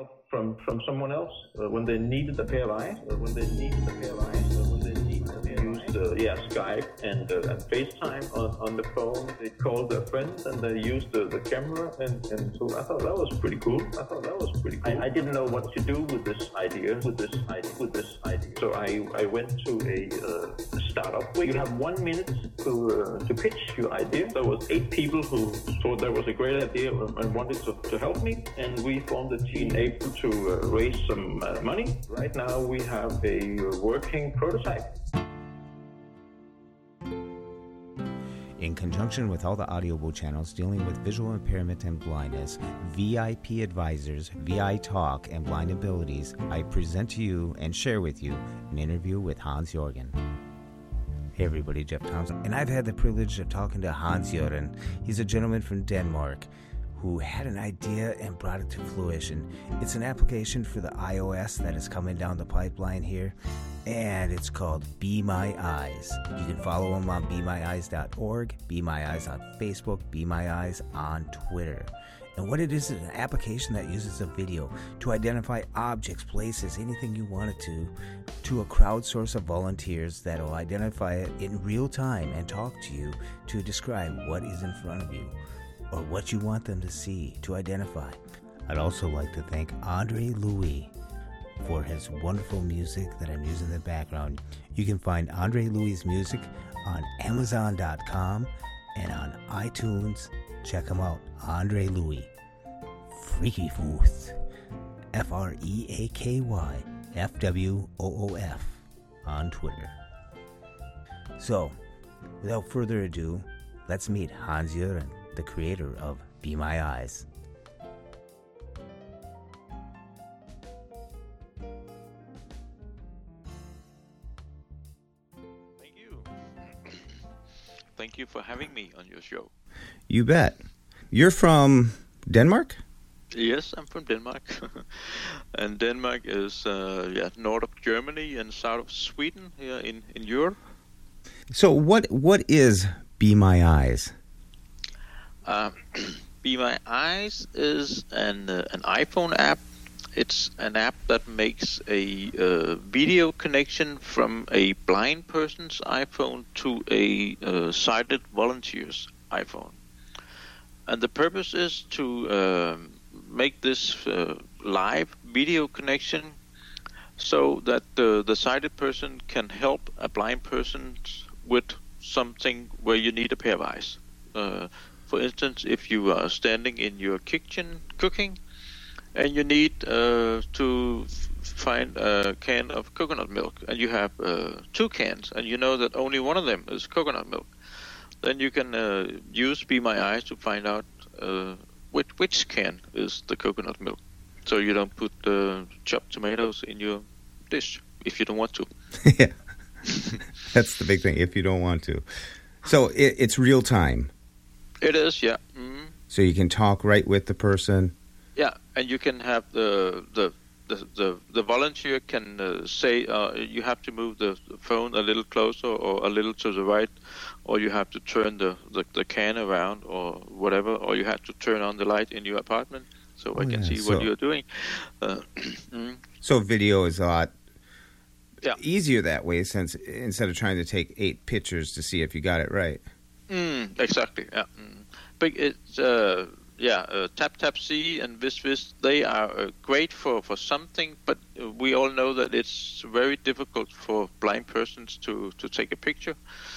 help from someone else when they needed a pair of eyes, when they needed a pair of eyes, when they needed a pair of eyes. Skype and FaceTime on the phone. They called their friends and they used the camera, and so I thought that was pretty cool. I didn't know what to do with this idea. So I went to a startup where you have 1 minute to pitch your idea. There was 8 people who thought that was a great idea and wanted to help me, and we formed a team able to raise some money. Right now we have a working prototype. In conjunction with all the Audible channels dealing with visual impairment and blindness, VIP Advisors, VI Talk, and Blind Abilities, I present to you and share with you an interview with Hans Jorgen. Hey everybody, Jeff Thompson, and I've had the privilege of talking to Hans Jorgen. He's a gentleman from Denmark who had an idea and brought it to fruition. It's an application for the iOS that is coming down the pipeline here, and it's called Be My Eyes. You can follow him on BeMyEyes.org, Be My Eyes on Facebook, Be My Eyes on Twitter. And what it is an application that uses a video to identify objects, places, anything you want it to a crowdsource of volunteers that will identify it in real time and talk to you to describe what is in front of you or what you want them to see, to identify. I'd also like to thank Andre Louis for his wonderful music that I'm using in the background. You can find Andre Louis' music on Amazon.com and on iTunes. Check him out, Andre Louis. Freaky Footh, Freaky FWOOF on Twitter. So, without further ado, let's meet Hans Jorgen, the creator of Be My Eyes. Thank you for having me on your show. You bet. You're from Denmark? Yes, I'm from Denmark. And Denmark is north of Germany and south of Sweden here in Europe. So what is Be My Eyes? Be My Eyes is an iPhone app. It's an app that makes a video connection from a blind person's iPhone to a sighted volunteer's iPhone. And the purpose is to make this live video connection so that the sighted person can help a blind person with something where you need a pair of eyes. For instance, if you are standing in your kitchen cooking and you need to find a can of coconut milk, and you have 2 cans, and you know that only one of them is coconut milk, then you can use Be My Eyes to find out which can is the coconut milk, so you don't put chopped tomatoes in your dish if you don't want to. Yeah, that's the big thing, if you don't want to. So it's real time. It is, yeah. Mm-hmm. So you can talk right with the person. Yeah, and you can have the volunteer can say you have to move the phone a little closer or a little to the right, or you have to turn the can around or whatever, or you have to turn on the light in your apartment so I can see what you're doing. So video is a lot easier that way, since instead of trying to take 8 pictures to see if you got it right. Exactly, yeah. But it's... Tap-Tap-See and Vis, they are great for something, but we all know that it's very difficult for blind persons to take a picture.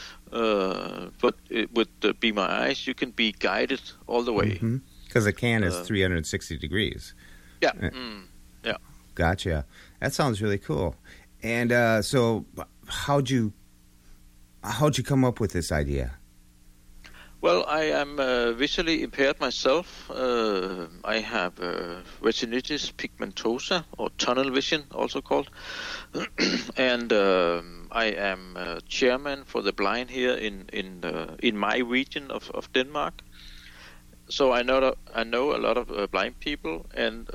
But with Be My Eyes, you can be guided all the way. Because the can is 360 degrees. Yeah. Yeah. Gotcha. That sounds really cool. And so how'd you come up with this idea? Well, I am visually impaired myself. I have retinitis pigmentosa, or tunnel vision, also called. And I am chairman for the blind here in my region of Denmark. So I know a lot of blind people, and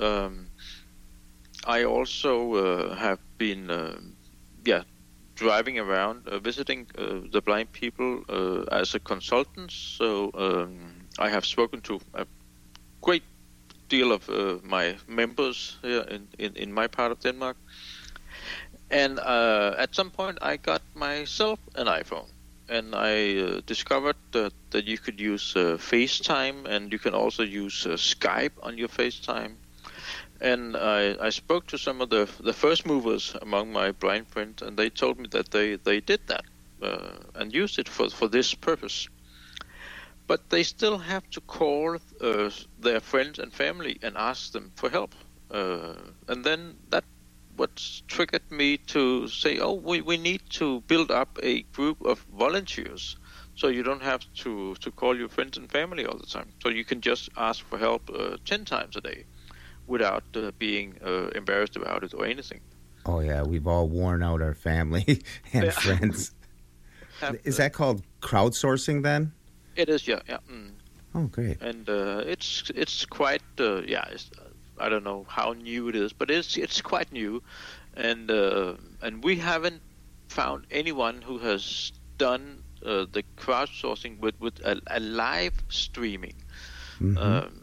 I also have been driving around, visiting the blind people as a consultant. So I have spoken to a great deal of my members here in my part of Denmark. And at some point, I got myself an iPhone. And I discovered that you could use FaceTime, and you can also use Skype on your FaceTime. And I spoke to some of the first movers among my blind friends, and they told me that they did that and used it for this purpose. But they still have to call their friends and family and ask them for help. And then that what triggered me to say, we need to build up a group of volunteers, so you don't have to call your friends and family all the time. So you can just ask for help 10 times a day without being embarrassed about it or anything. Oh, yeah, we've all worn out our family and friends. Is that called crowdsourcing then? It is, yeah. Oh, great. And it's quite, I don't know how new it is, but it's quite new, and we haven't found anyone who has done the crowdsourcing with a live streaming. Mm-hmm.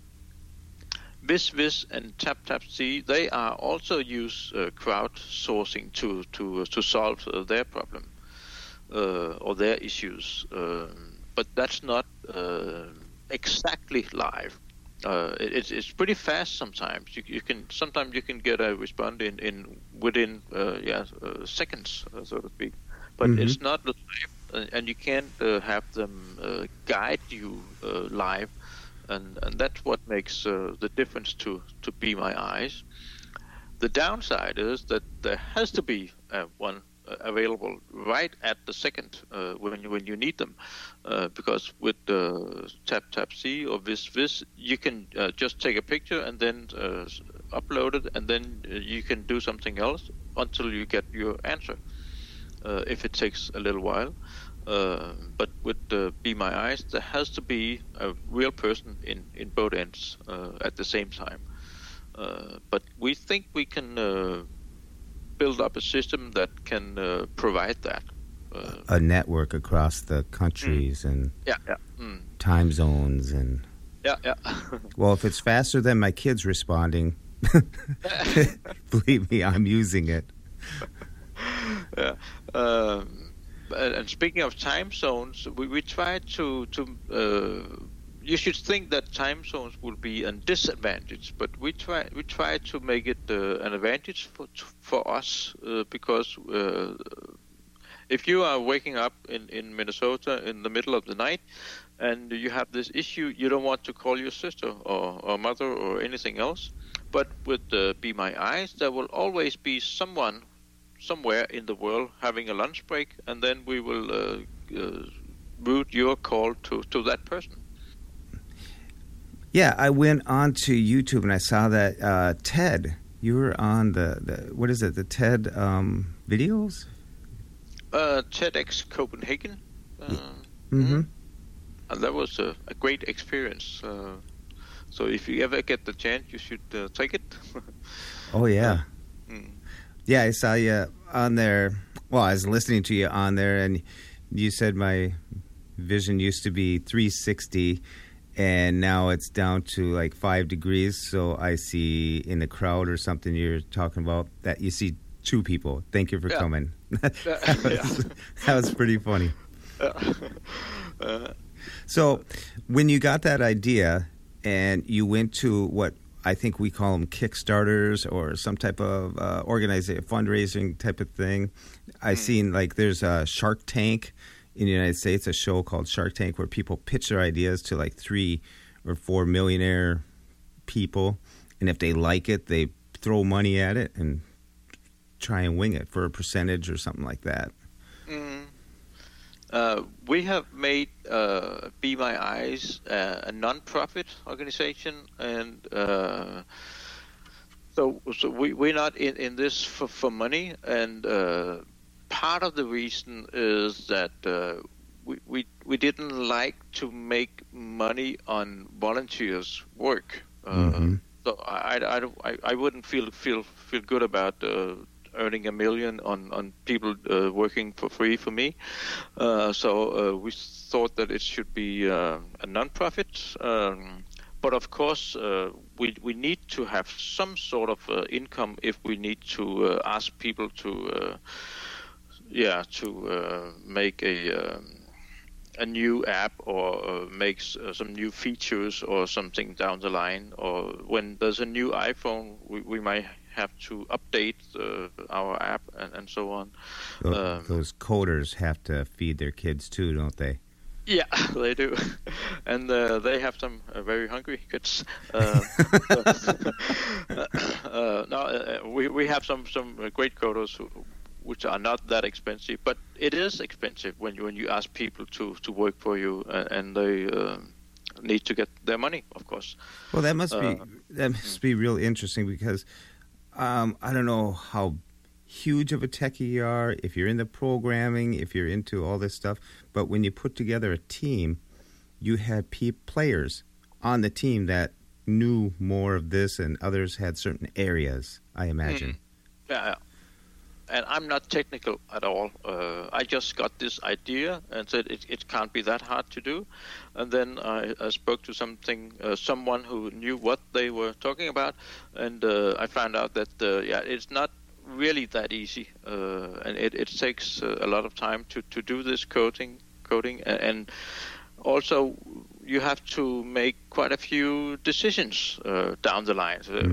VisVis and TapTapSee, they are also use crowdsourcing to solve their problem or their issues, but that's not exactly live. It's pretty fast sometimes. You can get a response within seconds, so to speak. But it's not live, and you can't have them guide you live, and that's what makes the difference to Be My Eyes. The downside is that there has to be one available right at the second when you need them, because with TapTapSee or VisVis, you can just take a picture and then upload it, and then you can do something else until you get your answer, if it takes a little while. But with Be My Eyes, there has to be a real person in both ends at the same time. But we think we can build up a system that can provide that. A network across the countries and time zones and... Well, if it's faster than my kids responding, believe me, I'm using it. And speaking of time zones, we try to you should think that time zones will be a disadvantage, but we try to make it an advantage for us, because if you are waking up in Minnesota in the middle of the night and you have this issue, you don't want to call your sister or mother or anything else. But with Be My Eyes, there will always be someone somewhere in the world having a lunch break, and then we will route your call to that person. Yeah, I went on to YouTube and I saw that TED. You were on the what is it? The TED videos? TEDx Copenhagen. And that was a great experience. So if you ever get the chance, you should take it. Oh yeah. Yeah, I saw you on there. Well, I was listening to you on there, and you said my vision used to be 360, and now it's down to like 5 degrees. So I see in the crowd or something you're talking about that you see 2 people. Thank you for coming. That was pretty funny. So when you got that idea and you went to what I think we call them Kickstarters or some type of fundraising type of thing. I've seen like there's a Shark Tank in the United States, a show called Shark Tank where people pitch their ideas to like 3 or 4 millionaire people. And if they like it, they throw money at it and try and wing it for a percentage or something like that. We have made Be My Eyes a non-profit organization, and so we're not in this for money. And part of the reason is that we didn't like to make money on volunteers' work. So I wouldn't feel good about earning $1 million on people working for free for me. So we thought that it should be a non-profit. But of course, we need to have some sort of income if we need to ask people to make a new app or make some new features or something down the line. Or when there's a new iPhone, we might have to update our app and so on. Those coders have to feed their kids too, don't they? Yeah, they do, and they have some very hungry kids. We have some great coders which are not that expensive, but it is expensive when you ask people to work for you, and they need to get their money, of course. Well, that must be real interesting because I don't know how huge of a techie you are, if you're into programming, if you're into all this stuff, but when you put together a team, you had players on the team that knew more of this and others had certain areas, I imagine. Yeah. And I'm not technical at all. I just got this idea and said it can't be that hard to do. And then I spoke to someone who knew what they were talking about, and I found out that it's not really that easy, and it takes a lot of time to do this coding, and also you have to make quite a few decisions down the line. So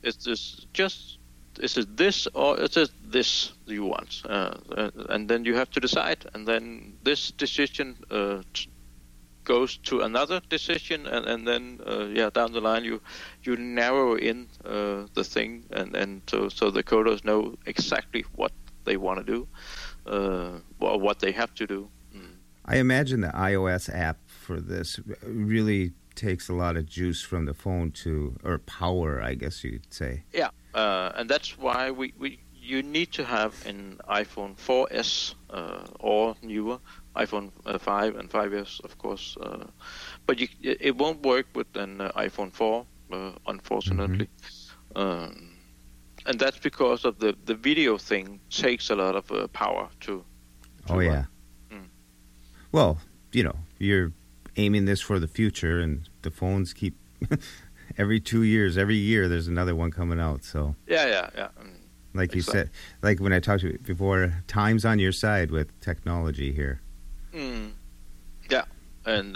is it this or is it this you want? And then you have to decide, and then this decision goes to another decision, and then down the line you narrow in the thing, and so the coders know exactly what they want to do, or what they have to do. I imagine the iOS app for this really takes a lot of juice from the phone or power, I guess you'd say. Yeah, and that's why you need to have an iPhone 4S or newer, iPhone 5 and 5S, of course. But it won't work with an iPhone 4, unfortunately. And that's because of the video thing takes a lot of power to run. Well, you're aiming this for the future, and the phones keep every 2 years, every year there's another one coming out. So yeah. Like you said, like when I talked to you before, time's on your side with technology here. Yeah, and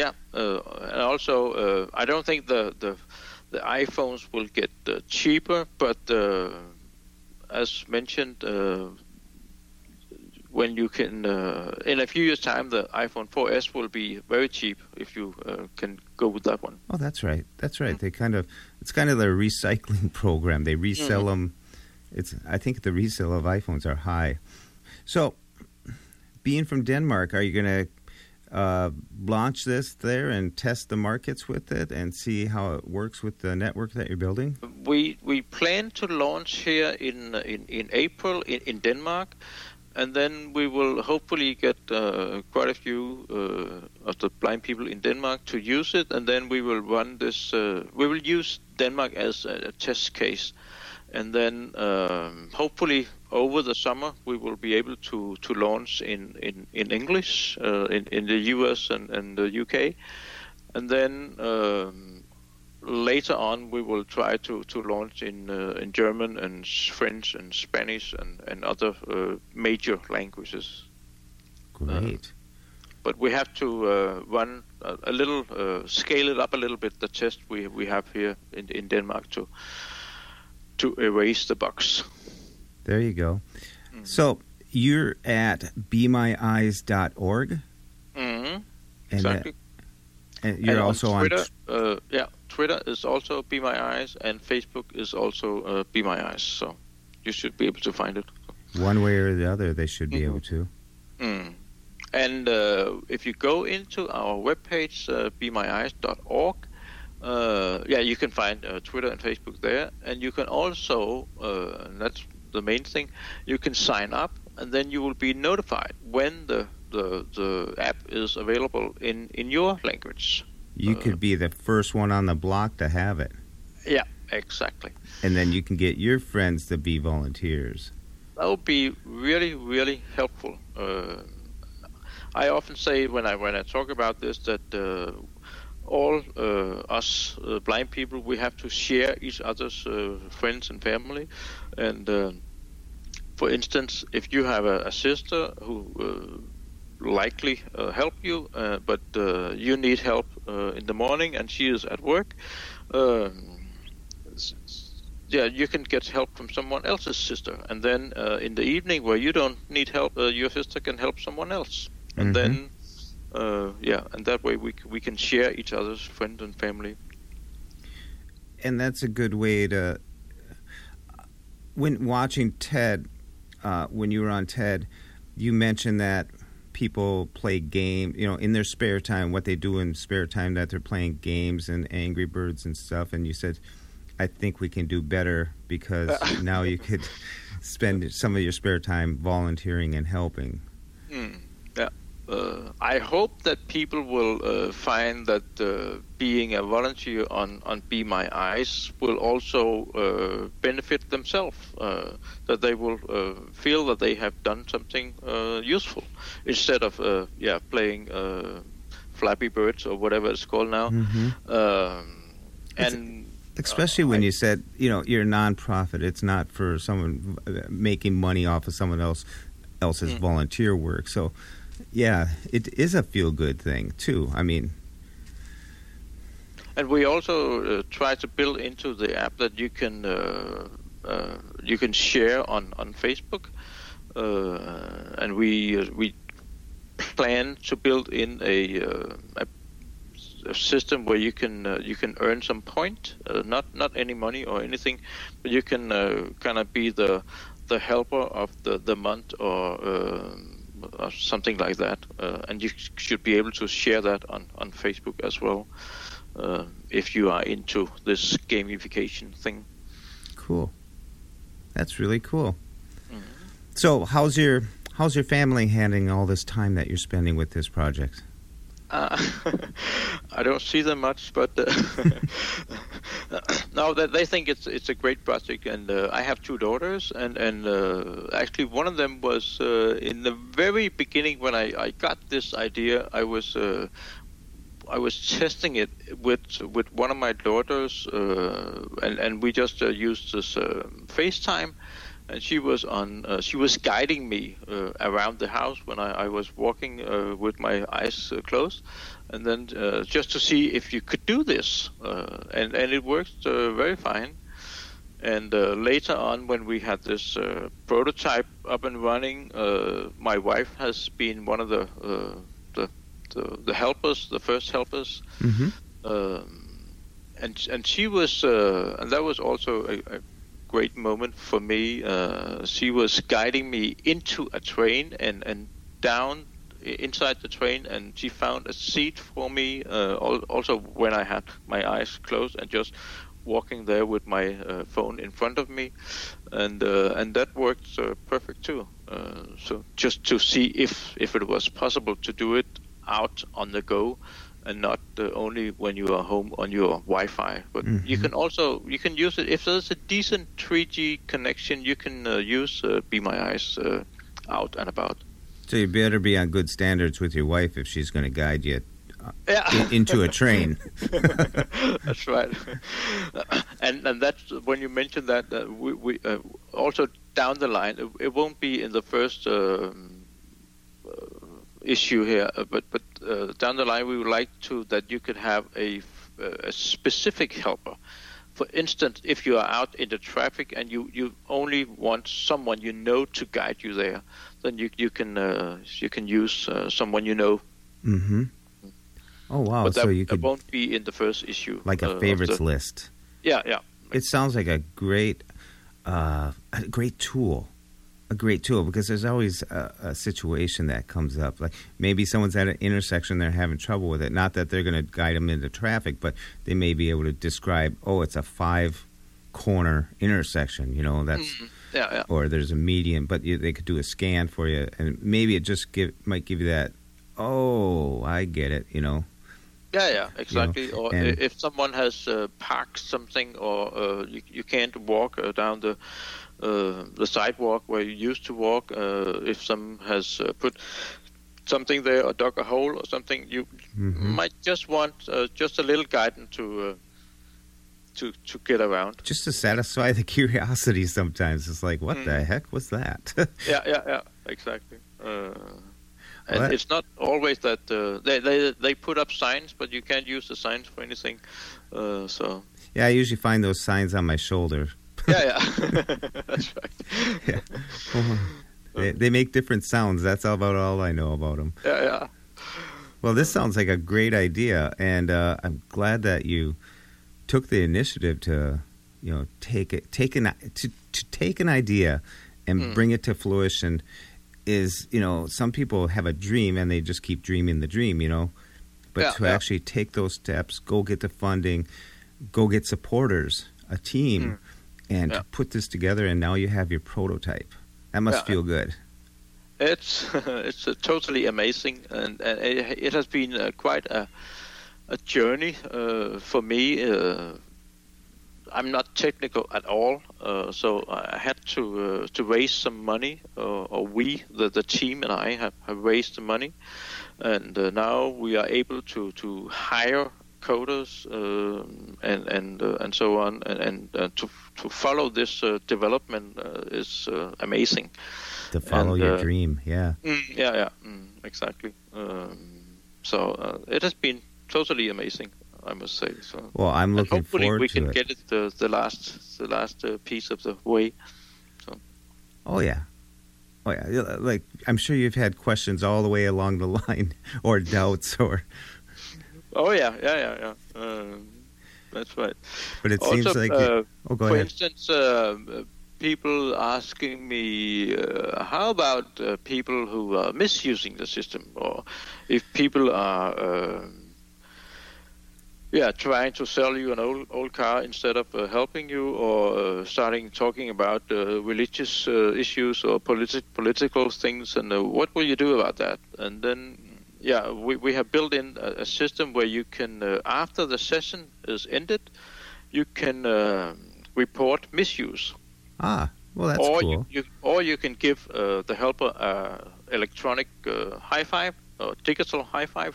also I don't think the iPhones will get cheaper, but as mentioned, when you can, in a few years' time, the iPhone 4S will be very cheap if you can go with that one. Oh, that's right. That's right. It's kind of the recycling program. They resell them. I think the resale of iPhones are high. So, being from Denmark, are you going to launch this there and test the markets with it and see how it works with the network that you're building? We plan to launch here in April in Denmark. And then we will hopefully get quite a few of the blind people in Denmark to use it, and then we will run this. We will use Denmark as a test case, and then hopefully over the summer we will be able to launch in English in the US and the UK, and then later on we will try to launch in German and French and Spanish and other major languages. Great. But we have to run a little, scale it up a little bit, the test we have here in Denmark to erase the bugs. There you go. So you're at BeMyEyes.org? Exactly. And you're also on Twitter. Twitter is also Be My Eyes, and Facebook is also Be My Eyes. So you should be able to find it. One way or the other, they should be able to. And if you go into our webpage, BeMyEyes.org, you can find Twitter and Facebook there. And you can also, and that's the main thing, you can sign up, and then you will be notified when the app is available in your language. You could be the first one on the block to have it. Yeah, exactly. And then you can get your friends to be volunteers. That would be really, really helpful. I often say when I talk about this that all us blind people, we have to share each other's friends and family. And for instance, if you have a sister who likely help you, but you need help in the morning and she is at work, you can get help from someone else's sister, and then in the evening where you don't need help, your sister can help someone else, and then and that way we can share each other's friends and family. And that's a good way to. When watching TED, when you were on TED, you mentioned that people play games, in their spare time, what they do in spare time, that they're playing games and Angry Birds and stuff. And you said, I think we can do better because now you could spend some of your spare time volunteering and helping. Yeah. I hope that people will find that being a volunteer on Be My Eyes will also benefit themselves, that they will feel that they have done something useful instead of playing Flappy Birds or whatever it's called now. And especially when you said, you're a nonprofit. It's not for someone making money off of someone else's volunteer work. So, yeah, it is a feel-good thing, too. I mean... And we also try to build into the app that you can share on Facebook. And we plan to build in a system where you can earn some point, not any money or anything, but you can kind of be the helper of the month or something like that, and you should be able to share that on Facebook as well, if you are into this gamification thing. Cool, that's really cool. So how's your family handling all this time that you're spending with this project? I don't see them much, but no, they think it's a great project, and I have two daughters, and actually one of them was in the very beginning when I got this idea. I was testing it with one of my daughters, and we just used this FaceTime. And she was guiding me around the house when I was walking with my eyes closed, and then just to see if you could do this, and it worked very fine. And later on, when we had this prototype up and running, my wife has been one of the helpers, the first helpers, and she was, and that was also a great moment for me. She was guiding me into a train and down inside the train, and she found a seat for me, also when I had my eyes closed, and just walking there with my phone in front of me, and that worked perfect too. So just to see if it was possible to do it out on the go, and not only when you are home on your Wi-Fi, but you can use it if there's a decent 3G connection. You can use Be My Eyes out and about. So you better be on good standards with your wife if she's going to guide you into a train. That's right. And that's when you mentioned that we also down the line, it won't be in the first issue here, but down the line we would like that you could have a specific helper. For instance, if you are out in the traffic and you only want someone to guide you there, then you can use someone you know. Oh wow! But so you that won't be in the first issue. Like a favorites list. Yeah. It sounds like a great tool. A great tool, because there's always a situation that comes up. Like maybe someone's at an intersection, they're having trouble with it. Not that they're going to guide them into traffic, but they may be able to describe, it's a 5-corner intersection, that's or there's a median, but they could do a scan for you, and maybe it just might give you that, I get it, Yeah, exactly. Or if someone has parked something, or you can't walk down the sidewalk where you used to walk, if someone has put something there or dug a hole or something, you might just want just a little guidance to get around. Just to satisfy the curiosity sometimes. It's like, what the heck was that? Yeah, exactly. And it's not always that they put up signs, but you can't use the signs for anything. So yeah, I usually find those signs on my shoulder. Yeah, that's right. Yeah. They make different sounds. That's about all I know about them. Yeah. Well, this sounds like a great idea, and I'm glad that you took the initiative to, take an idea and bring it to fruition. Is, some people have a dream and they just keep dreaming the dream, but to actually take those steps, go get the funding, go get supporters, a team, and to put this together, and now you have your prototype. That must feel good. It's totally amazing, and it has been quite a journey for me. I'm not technical at all, so I had to raise some money, or we, the team and I have raised the money, and now we are able to hire coders and so on, and to follow this development is amazing. To follow your dream, exactly. So it has been totally amazing, I must say. So, well, I'm looking forward to it. Hopefully we can get it the last piece of the way. So. Oh yeah. Like, I'm sure you've had questions all the way along the line, or doubts, or. Oh yeah. That's right. But it also, seems like. Go ahead. For instance, people asking me, how about people who are misusing the system, or if people are. Trying to sell you an old car instead of helping you, or talking about religious issues or political things, and what will you do about that? And then, we have built in a system where you can, after the session is ended, you can report misuse. Well, that's cool. Or you can give the helper electronic high five. Digital high five.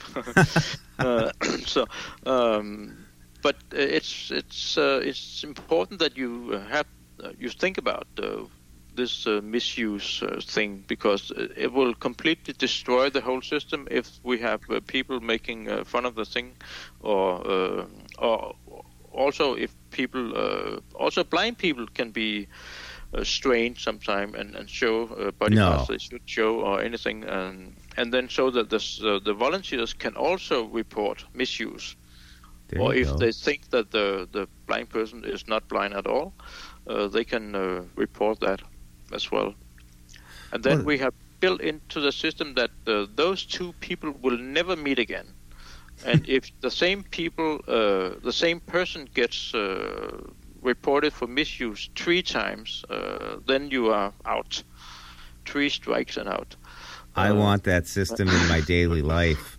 But it's important that you you think about this misuse thing, because it will completely destroy the whole system if we have people making fun of the thing, or also if people also blind people can be strained sometime and show body parts they should show or anything, and then so that the volunteers can also report misuse. Or if they think that the blind person is not blind at all, they can report that as well. And then we have built into the system that those two people will never meet again. And if the same person gets reported for misuse 3 times, then you are out. 3 strikes and out. I want that system in my daily life.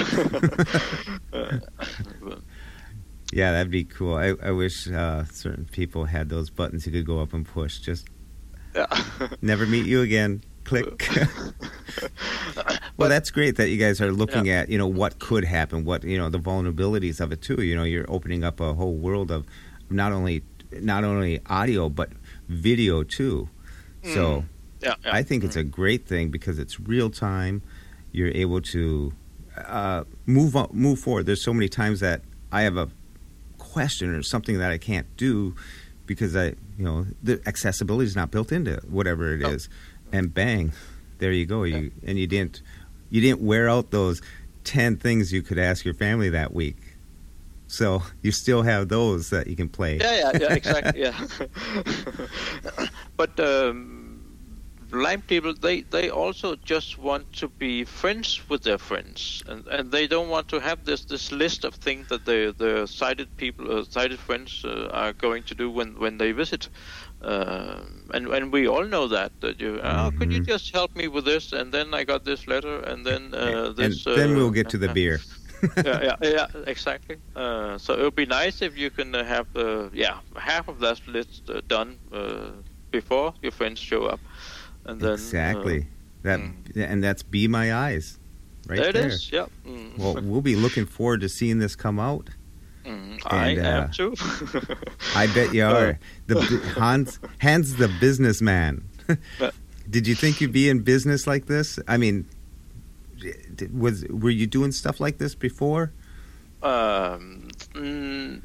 Yeah, that'd be cool. I wish certain people had those buttons you could go up and push. Just never meet you again. Click. Well, that's great that you guys are looking at, what could happen, what, the vulnerabilities of it too. You're opening up a whole world of not only audio but video too. So I think it's a great thing because it's real time. You're able to move forward. There's so many times that I have a question or something that I can't do because the accessibility is not built into whatever it is, and bang, there you go. You didn't wear out those 10 things you could ask your family that week. So you still have those that you can play. Yeah, exactly. Yeah. But blind people, they also just want to be friends with their friends, and they don't want to have this list of things that the sighted people, sighted friends are going to do when they visit. And we all know that you could you just help me with this, and then I got this letter, and then this. And then we'll get to the beer. yeah, exactly. So it would be nice if you can have half of that list done before your friends show up, and then exactly and that's Be My Eyes. right there. there. It is, yeah. Mm. Well, we'll be looking forward to seeing this come out. I am too. I bet you are. Hans the businessman. Did you think you'd be in business like this? I mean, were you doing stuff like this before? No,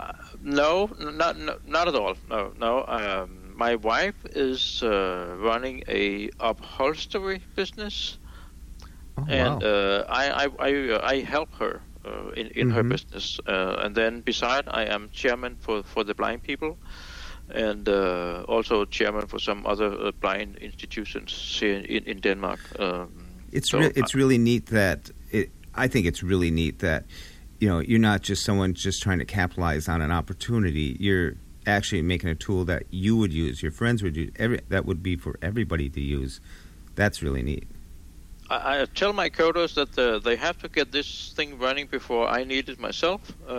not at all. No. My wife is running a upholstery business, and I help her in her business. And then beside, I am chairman for the blind people, and also chairman for some other blind institutions here in Denmark. It's really neat that I think it's really neat that you're not just someone just trying to capitalize on an opportunity. You're actually making a tool that you would use, your friends would use, that would be for everybody to use. That's really neat. I tell my coders that they have to get this thing running before I need it myself.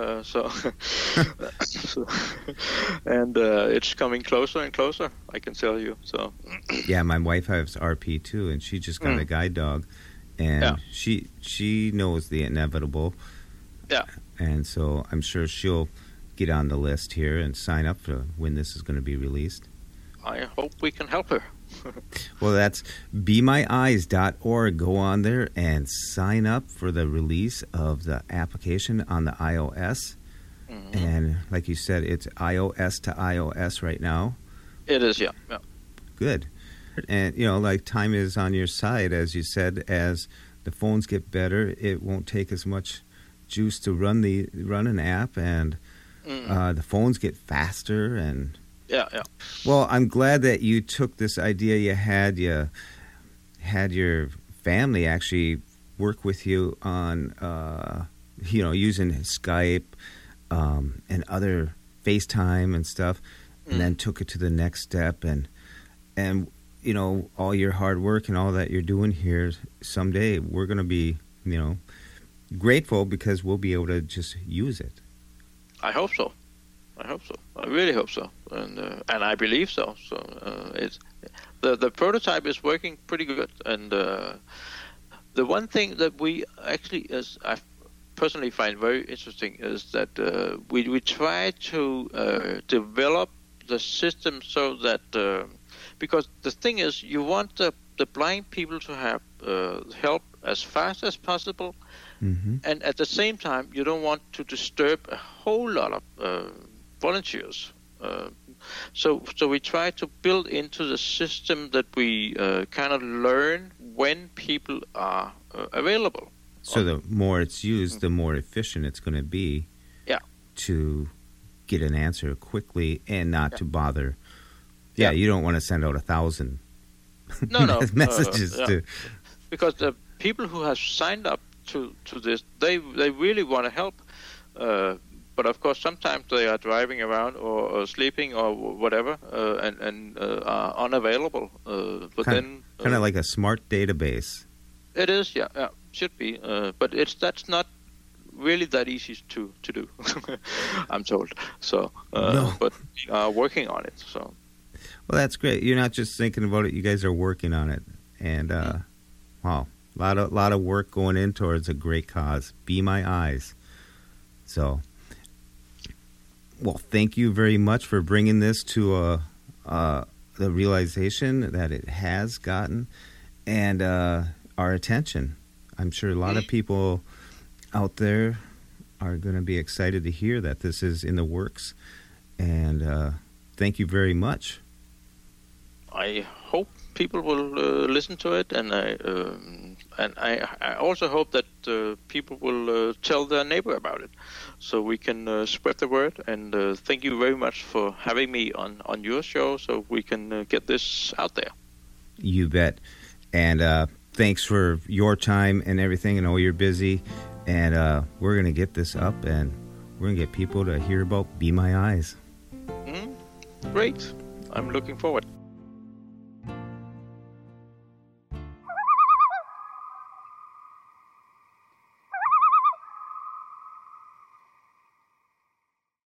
And it's coming closer and closer, I can tell you. So yeah, my wife has RP too, and she just got a guide dog, and she knows the inevitable. Yeah, and so I'm sure she'll get on the list here and sign up for when this is going to be released. I hope we can help her. Well, that's BeMyEyes.org. Go on there and sign up for the release of the application on the iOS. Mm-hmm. And like you said, it's iOS to iOS right now. It is, yeah. Good. And, like time is on your side, as you said. As the phones get better, it won't take as much juice to run an app, and the phones get faster and... Yeah. Well, I'm glad that you took this idea you had your family actually work with you on, using Skype and other FaceTime and stuff, and then took it to the next step. And all your hard work and all that you're doing here, someday we're going to be, grateful because we'll be able to just use it. I hope so. I really hope so, and I believe so. So it's the prototype is working pretty good, and the one thing that we actually, as I personally find very interesting, is that we try to develop the system so that because the thing is, you want the blind people to have help as fast as possible, and at the same time, you don't want to disturb a whole lot of volunteers. So we try to build into the system that we kind of learn when people are available. So the more it's used, the more efficient it's going to be to get an answer quickly and not to bother. Yeah, you don't want to send out 1,000 messages to... Because the people who have signed up to this, they really want to help. But of course, sometimes they are driving around or sleeping or whatever, and are unavailable. But kind of like a smart database. It is, yeah, should be. But that's not really that easy to do. I'm told. So, but we are working on it. So, well, that's great. You're not just thinking about it; you guys are working on it, and wow, a lot of work going in towards a great cause. Be My Eyes. So. Well, thank you very much for bringing this to the realization that it has gotten and our attention. I'm sure a lot of people out there are going to be excited to hear that this is in the works. And thank you very much. I hope people will listen to it, and I also hope that people will tell their neighbor about it, so we can spread the word. And thank you very much for having me on your show, so we can get this out there. You bet. And thanks for your time and everything. I know you're busy, and we're going to get this up, and we're going to get people to hear about Be My Eyes. Great. I'm looking forward.